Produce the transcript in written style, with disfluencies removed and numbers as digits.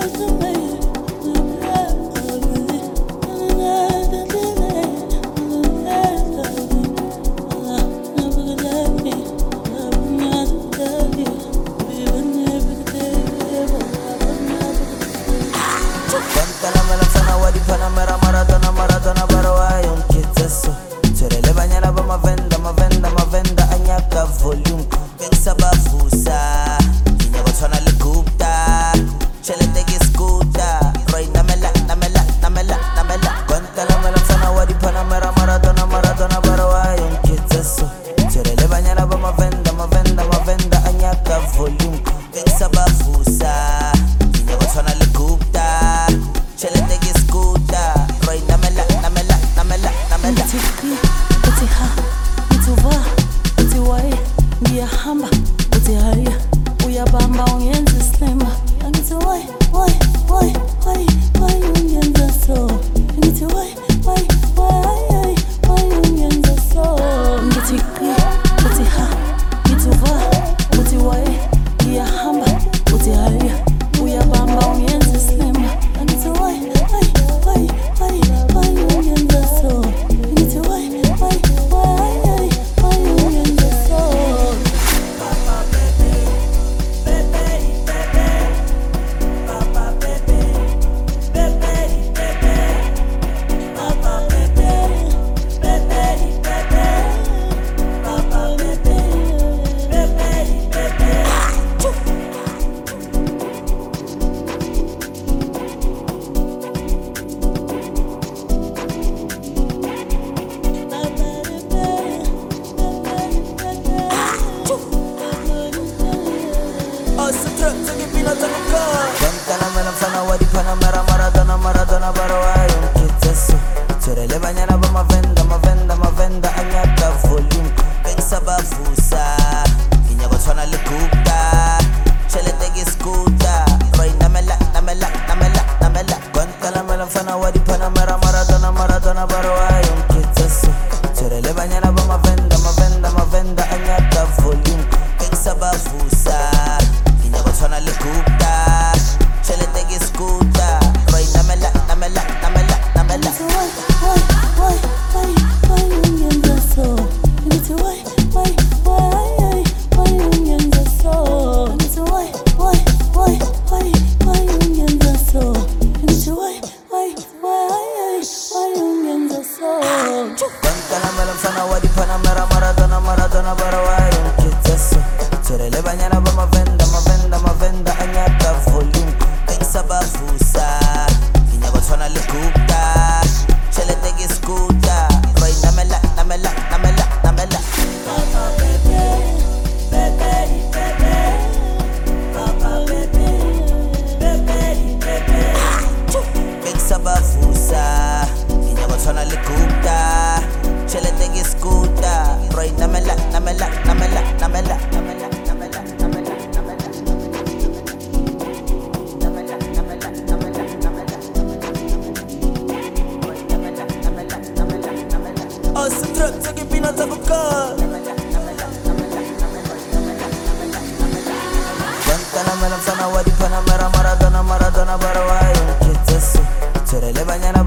Maradona barwai un kitseso Turele banyana ba mavenda anyaka volume Pensa bafusa Kinya batwana le gupta Chele tegi skuta Roy namela Kwanta la mela fana wadi pana mera Maradona barwai un kitseso Turele banyana ba mavenda anyaka volume Pensa bafusa Kinya batwana le gupta Chele tegi skuta Roy namela Ngithi uthi ha, ngithi uva, uthi waye, ngiyahamba, uthi haya, uyabamba ungenza islema. Ngithi why ungenza so? Ngithi why ungenza so? Ngithi uthi ha, ngithi uva, uthi waye, ngiyahamba, uthi haya, uyabamba ungenza islema. Ngithi why ungenza so? Maradona barwai un kitseso Turele banyana ba mavenda anyaka volume Pensa bafusa Kinya batwana le gupta Chele tegi skuta Roy namela Kwanta la mela fana wadi pana mera Maradona barwai un kitseso Turele banyana ba mavenda anyaka volume Pensa bafusa Kinya batwana le gupta Chele tegi skuta Roy namela Why ungenza so? Ngithi why ungenza so? Ngithi why ungenza so? Ngithi why ungenza so? Kwanta la mela mfana wadi pana mera Maradona barwai un kitseso Turele banyana ba mavenda anyaka volume Pensa bafusa Kinya batwana le gupta Chele tegi skuta Roy namela Pensa bafusa Kinya batwana le gupta Chele tegi skuta Roy namela Take peanuts of a car. Maradona barwai un kitseso Turele banyana